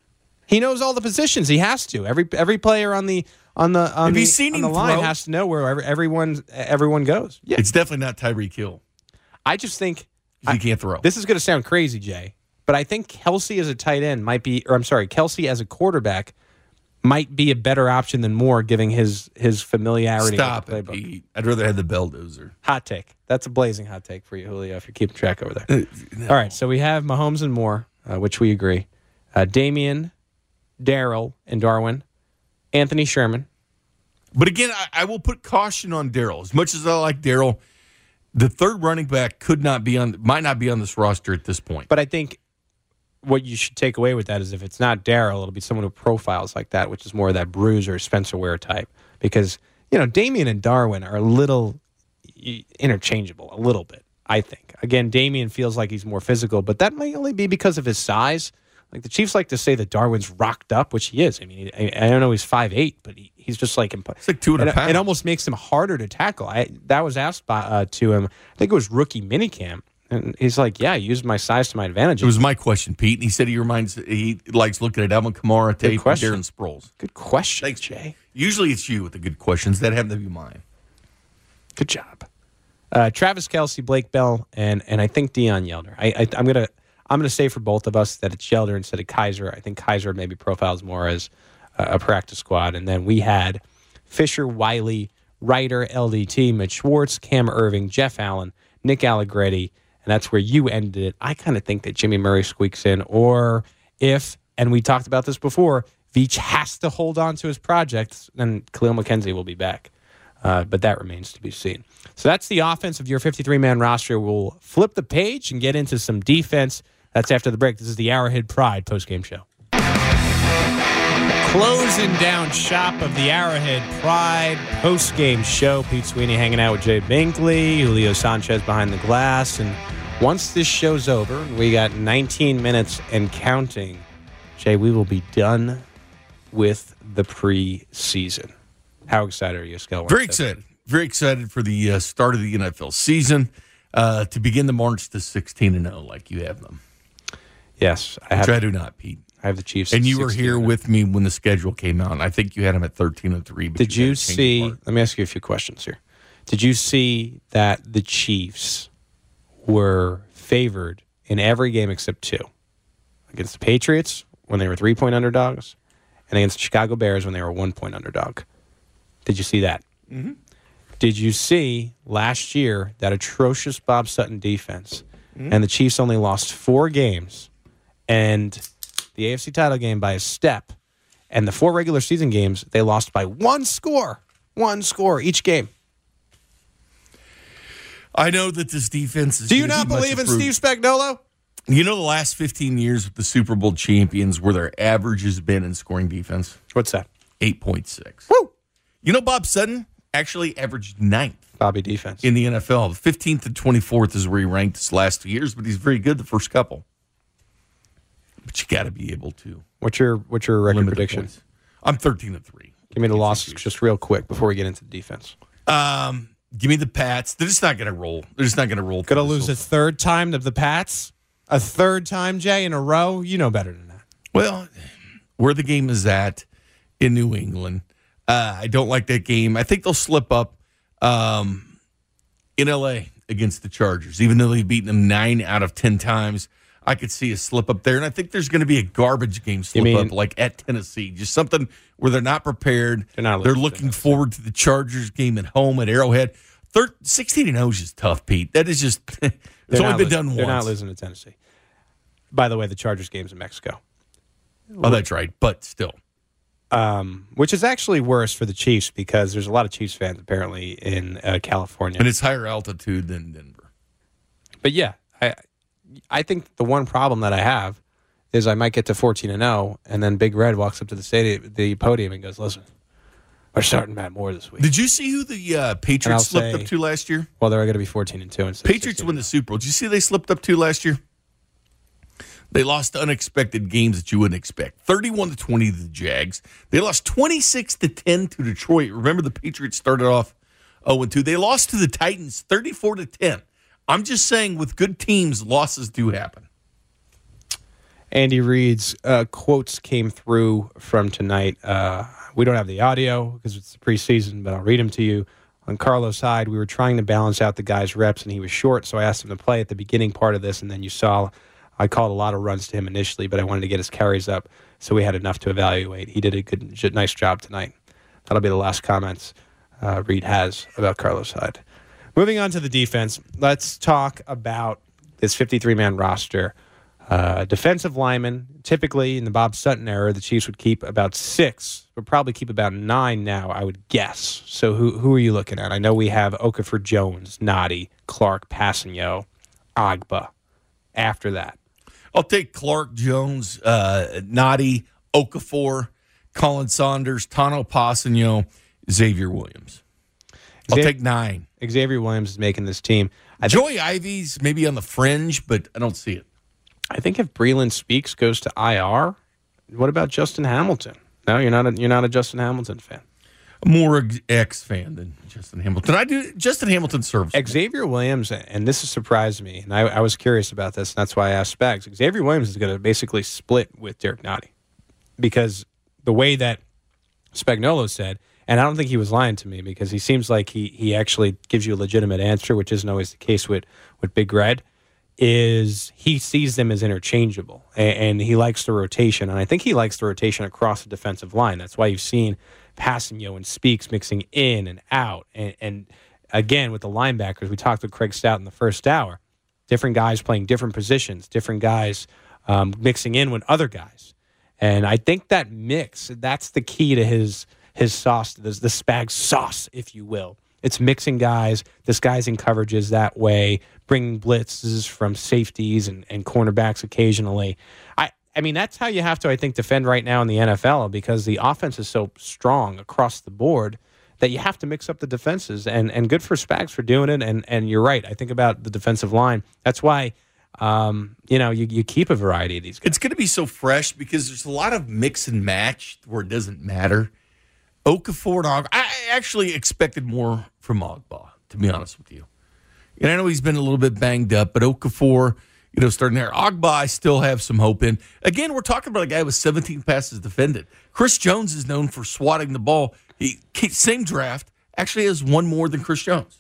He knows all the positions. He has to. Every every player on the on the on Have the, you seen on him the line throw? has to know where every, everyone everyone goes. Yeah, It's definitely not Tyreek Hill. I just think He can't throw. this is going to sound crazy, Jay, but I think Kelsey as a tight end might be, or I'm sorry, Kelsey as a quarterback might be a better option than Moore, giving his his familiarity. Stop with it, the playbook. Pete. I'd rather have the Belldozer. Hot take. That's a blazing hot take for you, Julio, if you're keeping track over there. All right, so we have Mahomes and Moore, uh, which we agree. Uh, Damian, Darrell, and Darwin. Anthony Sherman. But again, I, I will put caution on Darrell. As much as I like Darrell, the third running back could not be on, might not be on this roster at this point. But I think what you should take away with that is if it's not Darrell, it'll be someone who profiles like that, which is more of that Bruiser, Spencer Ware type. Because, you know, Damian and Darwin are a little interchangeable, a little bit, I think. Again, Damian feels like he's more physical, but that might only be because of his size. Like the Chiefs like to say that Darwin's rocked up, which he is. I mean, I, I don't know he's five eight, but he, he's just like imp- It's like two hundred it, pounds. it almost makes him harder to tackle. I that was asked by, uh, to him. I think it was rookie minicamp, and he's like, "Yeah, I used my size to my advantage." It was my question, Pete. And he said he reminds he likes looking at Alvin Kamara tape and question. Darren Sproles. Good question, Thanks, Jay. Usually it's you with the good questions. That happen to be mine. Good job. Uh, Travis Kelce, Blake Bell, and and I think Deion Yelder. I, I I'm gonna I'm gonna say for both of us that it's Yelder instead of Kaiser. I think Kaiser maybe profiles more as a, a practice squad, and then we had Fisher, Wiley, Ryder, L D T, Mitch Schwartz, Cam Irving, Jeff Allen, Nick Allegretti, and that's where you ended it. I kind of think that Jimmy Murray squeaks in, or if, and we talked about this before, Veach has to hold on to his projects, then Khalil McKenzie will be back. Uh, but that remains to be seen. So that's the offense of your fifty-three man roster. We'll flip the page and get into some defense. That's after the break. This is the Arrowhead Pride postgame show. Closing down shop of the Arrowhead Pride postgame show. Pete Sweeney hanging out with Jay Binkley, Julio Sanchez behind the glass. And once this show's over, we got nineteen minutes and counting. Jay, we will be done with the preseason. How excited are you, Scale? Very excited. Very excited for the uh, start of the N F L season uh, to begin the march to sixteen and oh like you have them. Yes, I have. Which I do not, Pete. I have the Chiefs. And at you were sixteen. here with me when the schedule came out. And I think you had them at thirteen and three. But Did you you had to change see? your heart. Let me ask you a few questions here. Did you see that the Chiefs were favored in every game except two, against the Patriots when they were three point underdogs, and against the Chicago Bears when they were one point underdog? Did you see that? Mm-hmm. Did you see last year that atrocious Bob Sutton defense, Mm-hmm. and the Chiefs only lost four games, and the A F C title game by a step, and the four regular season games they lost by one score, one score each game? I know that this defense is. Do you gonna not be much believe in improved. Steve Spagnuolo? You know the last fifteen years with the Super Bowl champions where their average has been in scoring defense? What's that? eight point six. Woo! You know Bob Sutton actually averaged ninth Bobby defense. in the N F L. fifteenth and twenty-fourth is where he ranked his last two years, but he's very good the first couple. But you got to be able to What's your what's your record limit the prediction? points. I'm thirteen and three. Give me the losses just real quick before we get into the defense. Um, give me the Pats. They're just not going to roll. They're just not going to roll. Gonna through lose a this. third time to the Pats? A third time, Jay, in a row? You know better than that. Well, where the game is at in New England, uh, I don't like that game. I think they'll slip up um, in L A against the Chargers, even though they've beaten them nine out of ten times. I could see a slip up there, and I think there's going to be a garbage game slip mean- up, like at Tennessee, just something where they're not prepared. They're not They're losing to looking Tennessee. forward to the Chargers game at home at Arrowhead. Thir- sixteen and oh is just tough, Pete. That is just it's They're only not been lo- done They're once. not losing to Tennessee. By the way, the Chargers game's in Mexico, Oh, that's right, but still. um, which is actually worse for the Chiefs because there's a lot of Chiefs fans apparently in uh, California. And it's higher altitude than Denver. But yeah, I I think the one problem that I have is I might get to fourteen and oh, and then Big Red walks up to the stadium, the podium, and goes, "Listen, we're starting Matt Moore this week." Did you see who the uh, And I'll Patriots slipped say- up to last year? Well, they're going to be fourteen and two instead. of Patriots sixteen. win the Super Bowl. Did you see they slipped up to last year? They lost unexpected games that you wouldn't expect. thirty-one to twenty to the Jags. They lost twenty-six to ten to Detroit. Remember the Patriots started off oh and two. They lost to the Titans thirty-four to ten. I'm just saying with good teams, losses do happen. Andy Reid's uh, quotes came through from tonight. Uh, we don't have the audio because it's the preseason, but I'll read them to you. On Carlos Hyde, we were trying to balance out the guy's reps, and he was short, so I asked him to play at the beginning part of this, and then you saw I called a lot of runs to him initially, but I wanted to get his carries up, so we had enough to evaluate. He did a good, nice job tonight. That'll be the last comments uh, Reid has about Carlos Hyde. Moving on to the defense, let's talk about this fifty-three man roster. Uh, defensive linemen, typically in the Bob Sutton era, the Chiefs would keep about six, would probably keep about nine now, I would guess. So who who are you looking at? I know we have Okafor Jones, Noddy, Clark, Passanio, Agba. After that, I'll take Clark, Jones, uh, Noddy, Okafor, Colin Saunders, Tano Passanio, Xavier Williams. I'll Xavier, take nine. Xavier Williams is making this team. I Joey think, Ivy's maybe on the fringe, but I don't see it. I think if Breland Speaks goes to I R, what about Justin Hamilton? No, you're not a, you're not a Justin Hamilton fan. I'm more a X fan than Justin Hamilton. I do Justin Hamilton serves. Xavier Williams, and this has surprised me, and I, I was curious about this, and that's why I asked Spags. Xavier Williams is going to basically split with Derek Noddy because the way that Spagnuolo said, and I don't think he was lying to me because he seems like he he actually gives you a legitimate answer, which isn't always the case with, with Big Red, is he sees them as interchangeable, and, and he likes the rotation, and I think he likes the rotation across the defensive line. That's why you've seen Passanio and Speaks mixing in and out, and, and again, with the linebackers, we talked with Craig Stout in the first hour, different guys playing different positions, different guys um, mixing in with other guys, and I think that mix, that's the key to his his sauce, the, the Spags sauce, if you will. It's mixing guys, disguising coverages that way, bringing blitzes from safeties and, and cornerbacks occasionally. I, I mean, that's how you have to, I think, defend right now in the N F L because the offense is so strong across the board that you have to mix up the defenses. And and good for Spags for doing it. And and you're right. I think about the defensive line. That's why, um, you know, you, you keep a variety of these guys. It's going to be so fresh because there's a lot of mix and match where it doesn't matter. Okafor and Agba. I actually expected more from Agba, to be honest with you. And I know he's been a little bit banged up, but Okafor, you know, starting there. Agba, I still have some hope in. Again, we're talking about a guy with seventeen passes defended. Chris Jones is known for swatting the ball. He same draft, actually has one more than Chris Jones.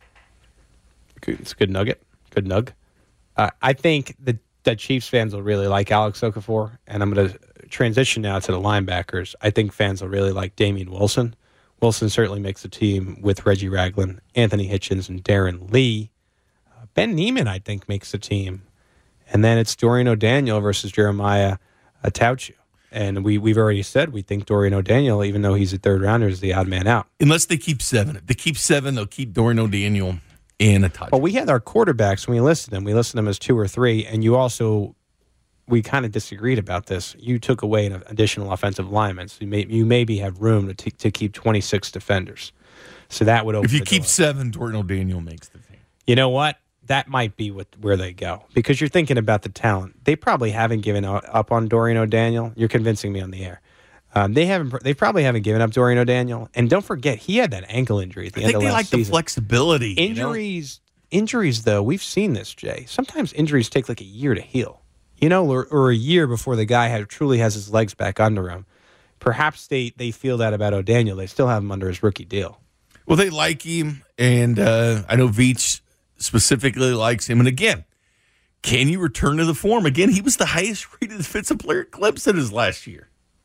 It's a good nugget. Good nug. Uh, I think the, the Chiefs fans will really like Alex Okafor, and I'm going to transition now to the linebackers. I think fans will really like Damian Wilson. Wilson certainly makes the team with Reggie Ragland, Anthony Hitchens, and Darren Lee. Uh, Ben Neiman, I think, makes the team. And then it's Dorian O'Daniel versus Jeremiah Tauchu. And we, we've already said we think Dorian O'Daniel, even though he's a third rounder, is the odd man out. Unless they keep seven. If they keep seven, they'll keep Dorian O'Daniel and a touch. Well, we had our quarterbacks when we listed them. We listed them as two or three, and you also, we kind of disagreed about this. You took away an additional offensive lineman, so you, may, you maybe have room to, t- to keep twenty-six defenders. So that would open If you the keep door. seven, Dorian O'Daniel makes the team. You know what? That might be what, where they go because you're thinking about the talent. They probably haven't given up on Dorian O'Daniel. You're convincing me on the air. Um, they haven't. They probably haven't given up Dorian O'Daniel. And don't forget, he had that ankle injury at the I end think of they last like season. the flexibility. Injuries, you know? injuries though, we've seen this, Jay. Sometimes injuries take like a year to heal. You know, or, or a year before the guy had, truly has his legs back under him. Perhaps they, they feel that about O'Daniel. They still have him under his rookie deal. Well, they like him, and uh, I know Veach specifically likes him. And again, can you return to the form? Again, he was the highest rated defensive player at Clemson his last year.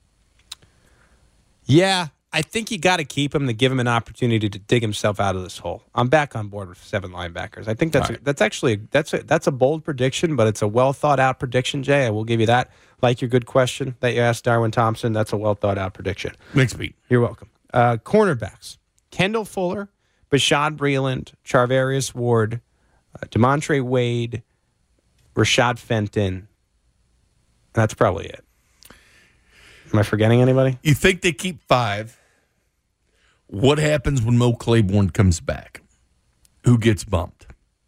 Yeah, I think you got to keep him to give him an opportunity to dig himself out of this hole. I'm back on board with seven linebackers. I think that's right. a, that's actually that's a, that's a bold prediction, but it's a well thought out prediction. Jay, I will give you that. Like your good question that you asked Darwin Thompson, that's a well thought out prediction. Next beat. You're welcome. Uh, cornerbacks: Kendall Fuller, Bashad Breeland, Charvarius Ward, uh, Demontre Wade, Rashad Fenton. And that's probably it. Am I forgetting anybody? You think they keep five? What happens when Mo Claiborne comes back? Who gets bumped?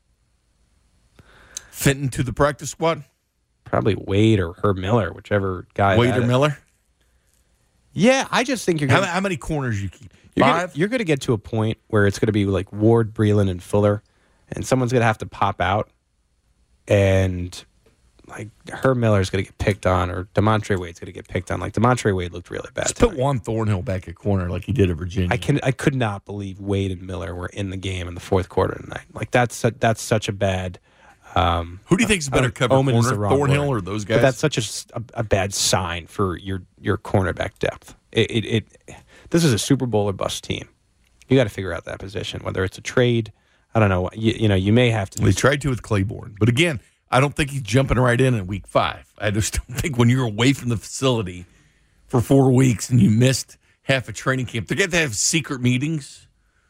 Fenton to the practice squad? Probably Wade or Herb Miller, whichever guy. Wade that or is. Miller? Yeah, I just think you're How, going how many corners you keep? you're Five? gonna, you're going to get to a point where it's going to be like Ward, Breeland, and Fuller, and someone's going to have to pop out, and like Herb Miller's going to get picked on, or Demontre Wade's going to get picked on. Like Demontre Wade looked really bad. Just put Juan Thornhill back at corner like he did at Virginia. I can I could not believe Wade and Miller were in the game in the fourth quarter tonight. Like that's a, that's such a bad. Um, Who do you think is better cover omen is corner, the wrong Thornhill word. or those guys? But that's such a, a, a bad sign for your your cornerback depth. It, it, it this is a Super Bowl or bust team. You got to figure out that position, whether it's a trade. I don't know. You, you know, you may have to. They tried to with Claiborne, but again, I don't think he's jumping right in in week five. I just don't think when you're away from the facility for four weeks and you missed half a training camp, they're going to have secret meetings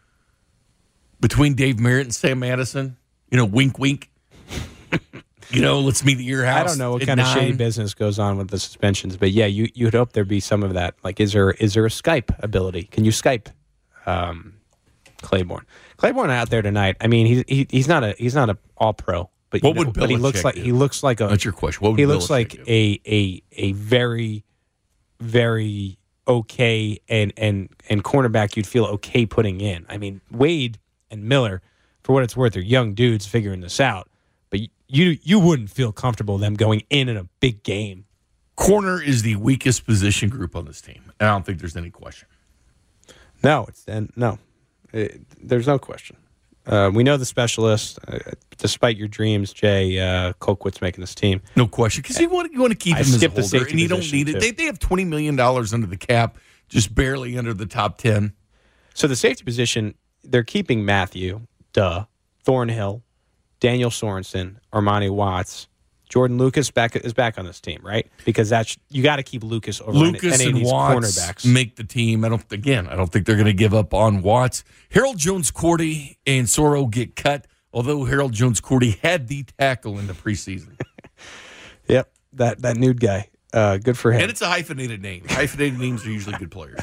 between Dave Merritt and Sam Madison. You know, wink, wink. You know, let's meet at your house. I don't know what at kind nine. of shady business goes on with the suspensions, but yeah, you you'd hope there'd be some of that. Like, is there is there a Skype ability? Can you Skype um, Claiborne? Claiborne out there tonight. I mean, he, he he's not a he's not a all pro, but What you know, would but he looks Belichick like do? he looks like a That's your question. What would he looks Belichick like do? a a a very very okay and and and cornerback you'd feel okay putting in. I mean, Wade and Miller, for what it's worth, they're young dudes figuring this out. But you you wouldn't feel comfortable them going in in a big game. Corner is the weakest position group on this team. I don't think there's any question. No, it's and no, It- there's no question. Uh, we know the specialist. Uh, despite your dreams, Jay uh, Colquitt's making this team. No question, because you want you want to keep I him as a skipped the holder, safety and you don't position, need it. too. They, they have twenty million dollars under the cap, just barely under the top ten. So the safety position, they're keeping Matthew, duh, Thornhill, Daniel Sorensen, Armani Watts, Jordan Lucas back is back on this team, right? Because that's you got to keep Lucas over Lucas any of and these Watts cornerbacks. make the team. I don't. Again, I don't think they're going to give up on Watts. Harold Jones-Cordy and Soro get cut, although Harold Jones-Cordy had the tackle in the preseason. Yep, that that nude guy. Uh, good for him. And it's a hyphenated name. Hyphenated names are usually good players.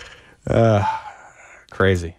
Crazy.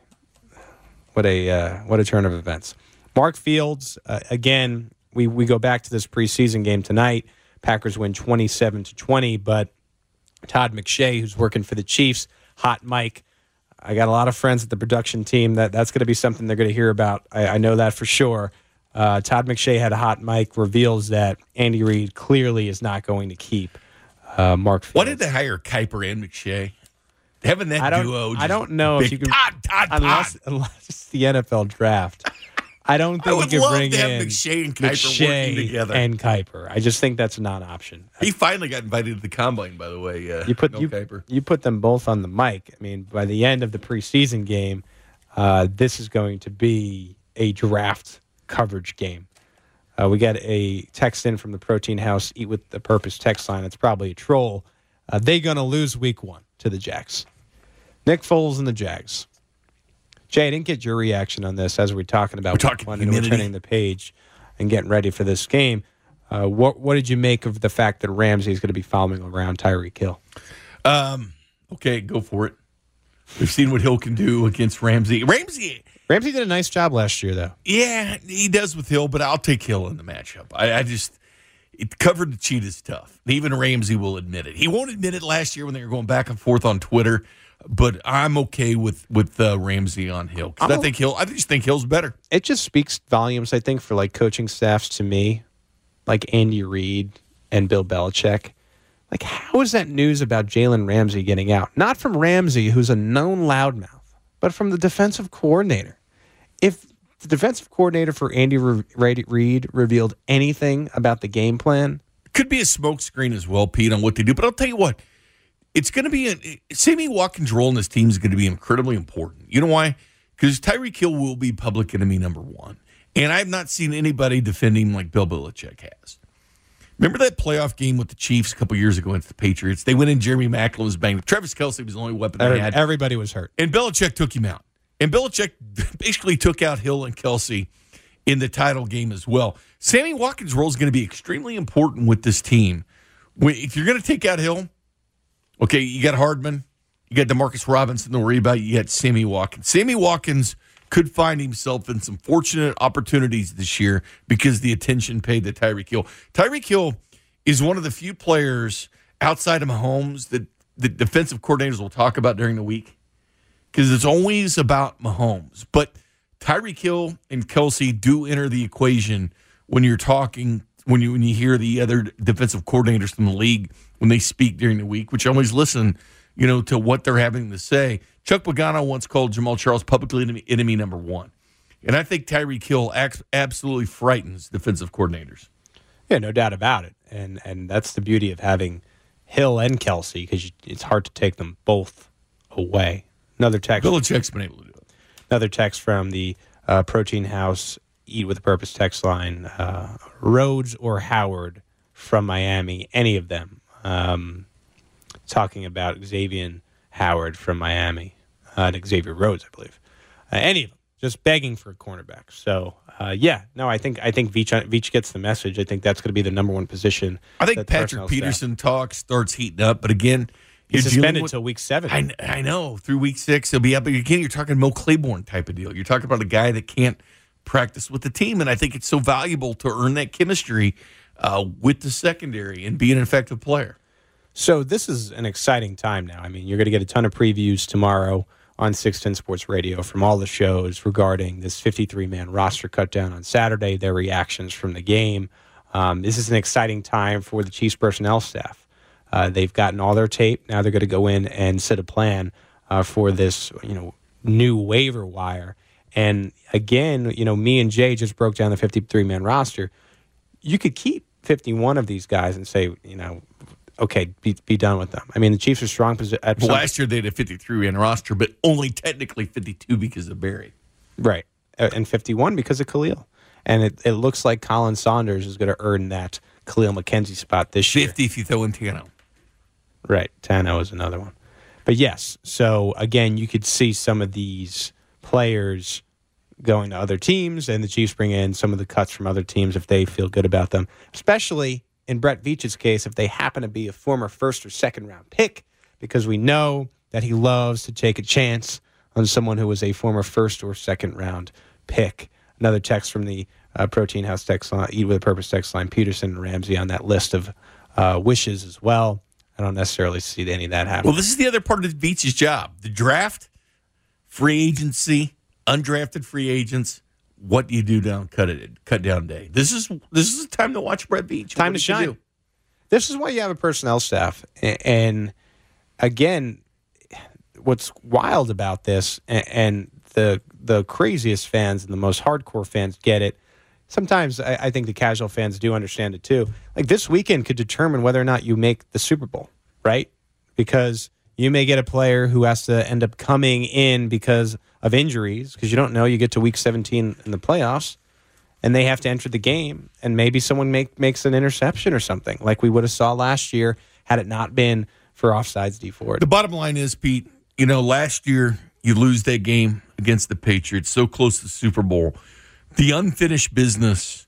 What a uh, what a turn of events. Mark Fields, uh, again, we, we go back to this preseason game tonight. Packers win twenty-seven to twenty, but Todd McShay, who's working for the Chiefs, hot mic. I got a lot of friends at the production team. That That's going to be something they're going to hear about. I, I know that for sure. Uh, Todd McShay had a hot mic, reveals that Andy Reid clearly is not going to keep uh, Mark Fields. Why did they hire Kuiper and McShay? Having that I don't, duo. I just don't know if big you can, Todd, Todd, unless, Todd. unless it's the N F L draft. I don't I think would you love can bring to have in McShay and Kuiper McShay working together. and Kuiper. I just think that's a non-option. He finally got invited to the combine, by the way. Uh, You put no you, Kuiper. you put them both on the mic. I mean, by the end of the preseason game, uh, this is going to be a draft coverage game. Uh, we got a text in from the Protein House, Eat with the Purpose text line. It's probably a troll. Uh, they going to lose week one to the Jags. Nick Foles and the Jags. Jay, I didn't get your reaction on this as we're talking about We're week talking one and humidity. we're turning the page and getting ready for this game. Uh, what what did you make of the fact that Ramsey is going to be following around Tyreek Hill? Um, okay, go for it. We've seen what Hill can do against Ramsey. Ramsey, Ramsey did a nice job last year, though. yeah, he does with Hill, but I'll take Hill in the matchup. I, I just it, covered the cheat is tough. Even Ramsey will admit it. He won't admit it last year when they were going back and forth on Twitter. But I'm okay with with uh, Ramsey on Hill because I I'm think Hill. I just think Hill's better. It just speaks volumes, I think, for like coaching staffs to me, like Andy Reid and Bill Belichick. Like, how is that news about Jalen Ramsey getting out? Not from Ramsey, who's a known loudmouth, but from the defensive coordinator. If the defensive coordinator for Andy Re- Reid revealed anything about the game plan, Could be a smokescreen as well, Pete, on what they do. But I'll tell you what, it's going to be a, Sammy Watkins' role in this team is going to be incredibly important. You know why? Because Tyreek Hill will be public enemy number one, and I've not seen anybody defending like Bill Belichick has. Remember that playoff game with the Chiefs a couple years ago against the Patriots? They went in, Jeremy Maclin was banged. Travis Kelce was the only weapon they every- had. everybody was hurt. And Belichick took him out. And Belichick basically took out Hill and Kelce in the title game as well. Sammy Watkins' role is going to be extremely important with this team. When- If you're going to take out Hill, okay, you got Hardman, you got Demarcus Robinson to worry about, you got Sammy Watkins. Sammy Watkins could find himself in some fortunate opportunities this year because the attention paid to Tyreek Hill. Tyreek Hill is one of the few players outside of Mahomes that the defensive coordinators will talk about during the week because it's always about Mahomes. But Tyreek Hill and Kelce do enter the equation when you're talking when you when you hear the other defensive coordinators from the league when they speak during the week, which I always listen, you know, to what they're having to say. Chuck Pagano once called Jamal Charles publicly enemy, enemy number one. And I think Tyreek Hill acts, absolutely frightens defensive coordinators. Yeah, no doubt about it. And and that's the beauty of having Hill and Kelsey, because it's hard to take them both away. Another text. Belichick's been able to do it. Another text from the uh, Protein House Eat with a Purpose text line. Uh, Rhodes or Howard from Miami, any of them. Um, talking about Xavier Howard from Miami. Uh, and Xavier Rhodes, I believe. Uh, any of them. Just begging for a cornerback. So, uh, yeah, no, I think I think Veach, Veach gets the message. I think that's going to be the number one position. I think Patrick Peterson staff. talk starts heating up, but again, he's suspended until week seven. I, I know through week six he'll be up. But again, you're talking Mo Claiborne type of deal. You're talking about a guy that can't practice with the team, and I think it's so valuable to earn that chemistry uh, with the secondary and be an effective player. So this is an exciting time now. I mean, you're going to get a ton of previews tomorrow on six ten Sports Radio from all the shows regarding this fifty-three man roster cut down on Saturday, their reactions from the game. Um, this is an exciting time for the Chiefs personnel staff. Uh, they've gotten all their tape. Now they're going to go in and set a plan uh, for this, you know, new waiver wire. And again, you know, me and Jay just broke down the fifty-three man roster. You could keep fifty-one of these guys and say, you know, okay, be be done with them. I mean, the Chiefs are strong. At well, last year they had a fifty-three man roster, but only technically fifty-two because of Barry. Right. And fifty-one because of Khalil. And it, it looks like Colin Saunders is going to earn that Khalil McKenzie spot this year. fifty if you throw in Tano. Right. Tano is another one. But yes, so again, you could see some of these players going to other teams, and the Chiefs bring in some of the cuts from other teams if they feel good about them, especially in Brett Veach's case, if they happen to be a former first or second round pick, because we know that he loves to take a chance on someone who was a former first or second round pick. Another text from the uh, Protein House text line, Eat with a Purpose text line, Peterson and Ramsey on that list of uh, wishes as well. I don't necessarily see any of that happen. Well, this is the other part of Veach's job. The draft, free agency, undrafted free agents. What do you do down cut it cut down day? This is this is a time to watch Brett Veach. Time to shine. This is why you have a personnel staff. And again, what's wild about this, and the the craziest fans and the most hardcore fans get it. Sometimes I, I think the casual fans do understand it too. Like this weekend could determine whether or not you make the Super Bowl, right? Because you may get a player who has to end up coming in because of injuries, because you don't know. You get to week seventeen in the playoffs, and they have to enter the game, and maybe someone make, makes an interception or something, like we would have saw last year had it not been for offsides D Ford. The bottom line is, Pete, you know, last year you lose that game against the Patriots, so close to the Super Bowl. The unfinished business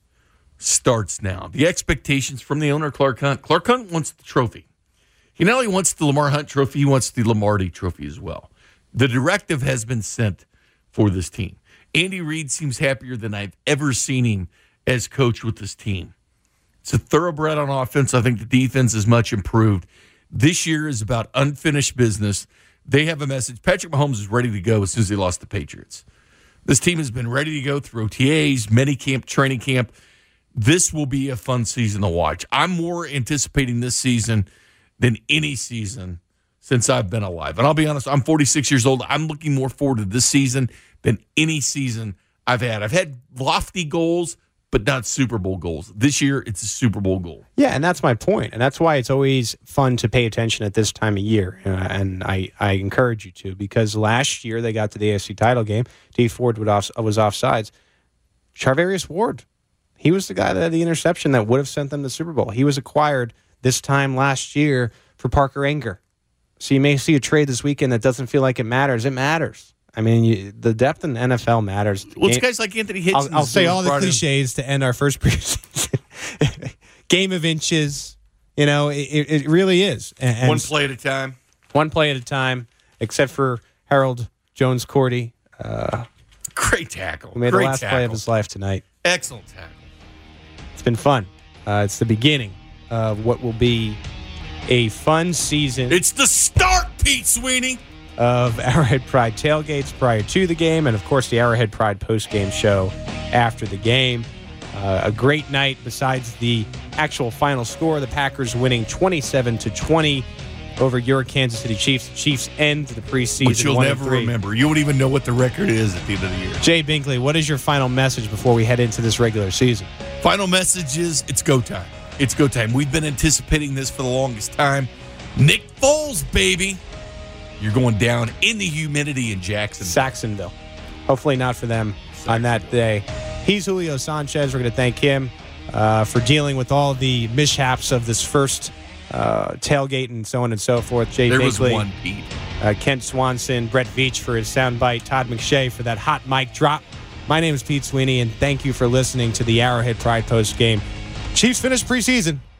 starts now. The expectations from the owner, Clark Hunt. Clark Hunt wants the trophy. He not only wants the Lamar Hunt trophy, he wants the Lombardi trophy as well. The directive has been sent for this team. Andy Reid seems happier than I've ever seen him as coach with this team. It's a thoroughbred on offense. I think the defense is much improved. This year is about unfinished business. They have a message. Patrick Mahomes is ready to go as soon as they lost the Patriots. This team has been ready to go through O T As, minicamp, training camp. This will be a fun season to watch. I'm more anticipating this season than any season since I've been alive. And I'll be honest, I'm forty-six years old. I'm looking more forward to this season than any season I've had. I've had lofty goals, but not Super Bowl goals. This year, it's a Super Bowl goal. Yeah, and that's my point. And that's why it's always fun to pay attention at this time of year. Uh, and I, I encourage you to, because last year they got to the A F C title game. D Ford was offsides. Charvarius Ward, he was the guy that had the interception that would have sent them to the Super Bowl. He was acquired this time last year for Parker Enger. So you may see a trade this weekend that doesn't feel like it matters. It matters. I mean, you, the depth in the N F L matters. Well, it's guys like Anthony Hitchens. I'll, I'll say all the cliches in. to end our first preseason. Game of inches. You know, it, it really is. And one play at a time. One play at a time, except for Harold Jones-Cordy. Uh, Great tackle. Who made Great the last tackle. play of his life tonight. Excellent tackle. It's been fun. Uh, it's the beginning of what will be a fun season. It's the start, Pete Sweeney. Of Arrowhead Pride tailgates prior to the game, and of course the Arrowhead Pride post-game show after the game. Uh, Uh, a great night besides the actual final score. The Packers winning twenty-seven to twenty over your Kansas City Chiefs. The Chiefs end the preseason. Which you'll one never and three. remember. You won't even know what the record is at the end of the year. Jay Binkley, what is your final message before we head into this regular season? Final message is it's go time. It's go time. We've been anticipating this for the longest time. Nick Foles, baby. You're going down in the humidity in Jackson. Saxonville. Hopefully not for them on that day. He's Julio Sanchez. We're going to thank him uh, for dealing with all the mishaps of this first uh, tailgate and so on and so forth. Jay there Binkley, was one, Pete. Uh, Kent Swanson, Brett Veach for his soundbite, Todd McShay for that hot mic drop. My name is Pete Sweeney, and thank you for listening to the Arrowhead Pride Post game. Chiefs finished preseason